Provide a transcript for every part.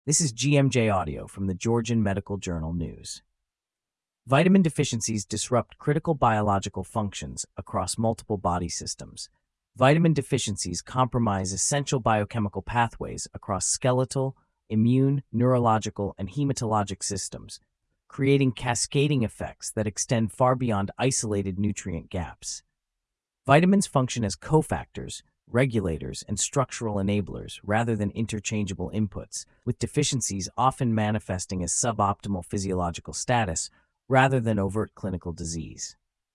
This is GMJ Audio from the Georgian Medical Journal News. Vitamin deficiencies disrupt critical biological functions across multiple body systems. Vitamin deficiencies compromise essential biochemical pathways across skeletal, immune, neurological, and hematologic systems, creating cascading effects that extend far beyond isolated nutrient gaps. Vitamins function as cofactors, regulators, and structural enablers rather than interchangeable inputs, with deficiencies often manifesting as suboptimal physiological status rather than overt clinical disease.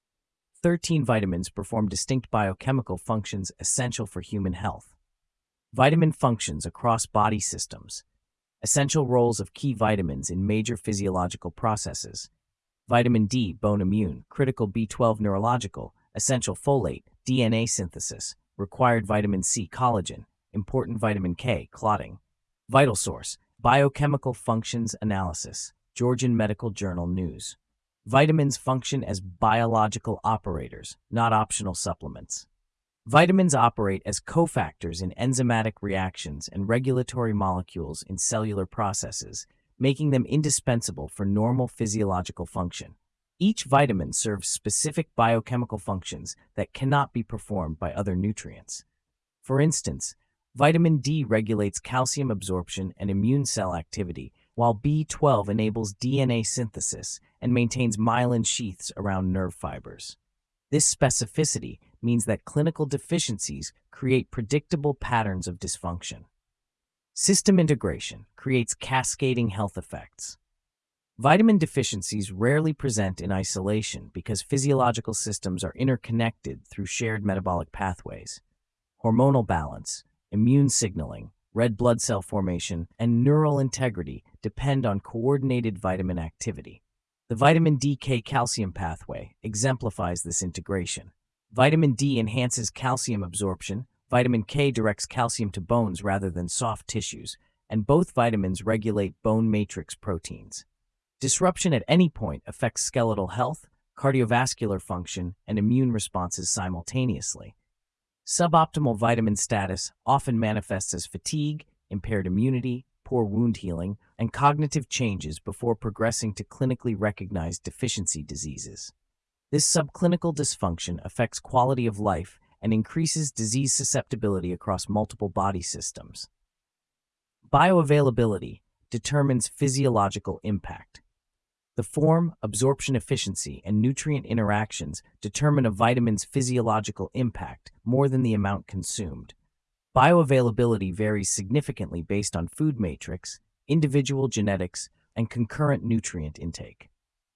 13 vitamins perform distinct biochemical functions essential for human health. Vitamin functions across body systems. Essential roles of key vitamins in major physiological processes. Vitamin D, bone immune, critical B12 neurological, essential folate, DNA synthesis, required vitamin C, collagen, important vitamin K, clotting. Vital source, biochemical functions analysis, Georgian Medical Journal News. Vitamins function as biological operators, not optional supplements. Vitamins operate as cofactors in enzymatic reactions and regulatory molecules in cellular processes, making them indispensable for normal physiological function. Each vitamin serves specific biochemical functions that cannot be performed by other nutrients. For instance, vitamin D regulates calcium absorption and immune cell activity, while B12 enables DNA synthesis and maintains myelin sheaths around nerve fibers. This specificity means that clinical deficiencies create predictable patterns of dysfunction. System integration creates cascading health effects. Vitamin deficiencies rarely present in isolation because physiological systems are interconnected through shared metabolic pathways. Hormonal balance, immune signaling, red blood cell formation, and neural integrity depend on coordinated vitamin activity. The vitamin D-K calcium pathway exemplifies this integration. Vitamin D enhances calcium absorption, vitamin K directs calcium to bones rather than soft tissues, and both vitamins regulate bone matrix proteins. Disruption at any point affects skeletal health, cardiovascular function, and immune responses simultaneously. Suboptimal vitamin status often manifests as fatigue, impaired immunity, poor wound healing, and cognitive changes before progressing to clinically recognized deficiency diseases. This subclinical dysfunction affects quality of life and increases disease susceptibility across multiple body systems. Bioavailability determines physiological impact. The form, absorption efficiency, and nutrient interactions determine a vitamin's physiological impact more than the amount consumed. Bioavailability varies significantly based on food matrix, individual genetics, and concurrent nutrient intake.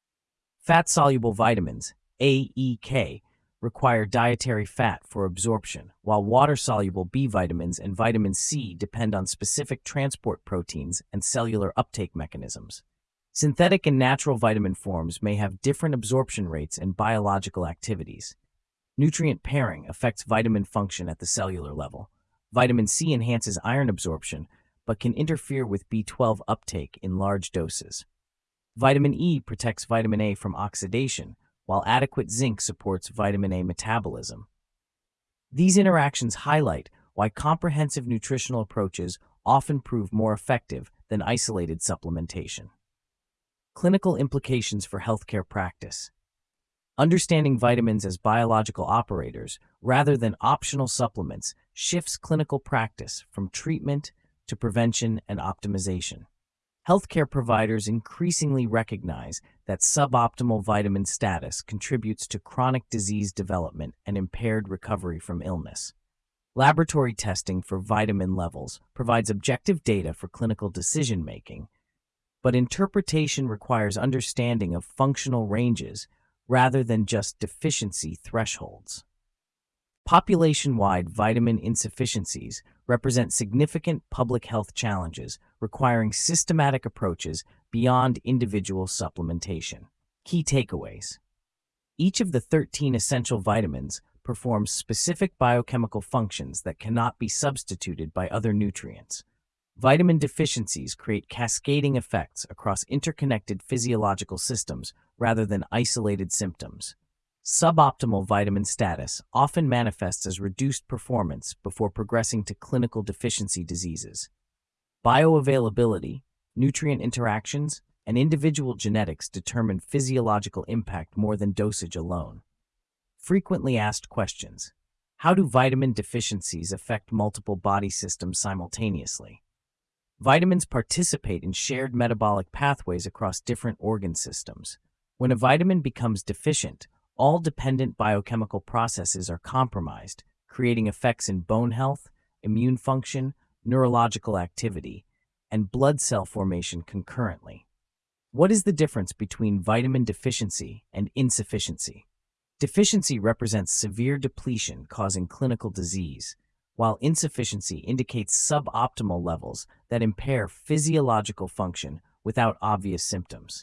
Fat-soluble vitamins, A, E, K, require dietary fat for absorption, while water-soluble B vitamins and vitamin C depend on specific transport proteins and cellular uptake mechanisms. Synthetic and natural vitamin forms may have different absorption rates and biological activities. Nutrient pairing affects vitamin function at the cellular level. Vitamin C enhances iron absorption, but can interfere with B12 uptake in large doses. Vitamin E protects vitamin A from oxidation, while adequate zinc supports vitamin A metabolism. These interactions highlight why comprehensive nutritional approaches often prove more effective than isolated supplementation. Clinical implications for healthcare practice. Understanding vitamins as biological operators rather than optional supplements shifts clinical practice from treatment to prevention and optimization. Healthcare providers increasingly recognize that suboptimal vitamin status contributes to chronic disease development and impaired recovery from illness. Laboratory testing for vitamin levels provides objective data for clinical decision-making, but interpretation requires understanding of functional ranges rather than just deficiency thresholds. Population-wide vitamin insufficiencies represent significant public health challenges requiring systematic approaches beyond individual supplementation. Key takeaways. Each of the 13 essential vitamins performs specific biochemical functions that cannot be substituted by other nutrients. Vitamin deficiencies create cascading effects across interconnected physiological systems rather than isolated symptoms. Suboptimal vitamin status often manifests as reduced performance before progressing to clinical deficiency diseases. Bioavailability, nutrient interactions, and individual genetics determine physiological impact more than dosage alone. Frequently asked questions. How do vitamin deficiencies affect multiple body systems simultaneously? Vitamins participate in shared metabolic pathways across different organ systems. When a vitamin becomes deficient, all dependent biochemical processes are compromised, creating effects in bone health, immune function, neurological activity, and blood cell formation concurrently. What is the difference between vitamin deficiency and insufficiency? Deficiency represents severe depletion causing clinical disease, while insufficiency indicates suboptimal levels that impair physiological function without obvious symptoms.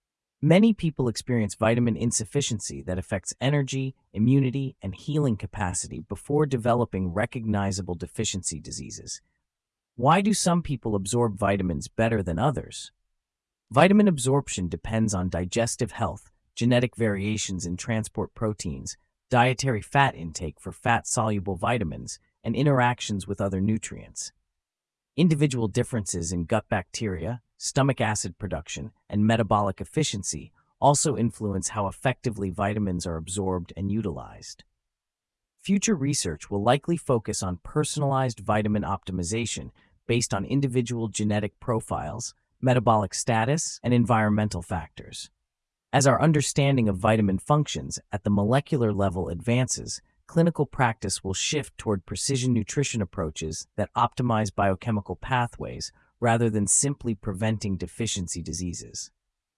Many people experience vitamin insufficiency that affects energy, immunity, and healing capacity before developing recognizable deficiency diseases. Why do some people absorb vitamins better than others? Vitamin absorption depends on digestive health, genetic variations in transport proteins, dietary fat intake for fat-soluble vitamins, and interactions with other nutrients. Individual differences in gut bacteria, stomach acid production, and metabolic efficiency also influence how effectively vitamins are absorbed and utilized. Future research will likely focus on personalized vitamin optimization based on individual genetic profiles, metabolic status, and environmental factors. As our understanding of vitamin functions at the molecular level advances, clinical practice will shift toward precision nutrition approaches that optimize biochemical pathways rather than simply preventing deficiency diseases.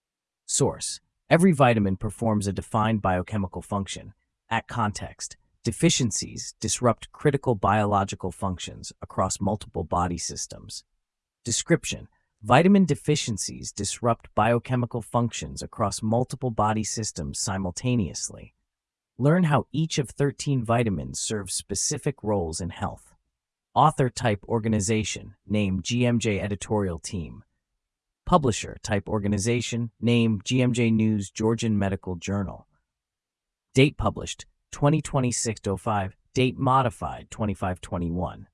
Source: every vitamin performs a defined biochemical function. At context, deficiencies disrupt critical biological functions across multiple body systems. Description: vitamin deficiencies disrupt biochemical functions across multiple body systems simultaneously. Learn how each of 13 vitamins serves specific roles in health. Author type organization, name GMJ editorial team. Publisher type organization, name GMJ News Georgian Medical Journal. Date published 2026-05, date modified 2521.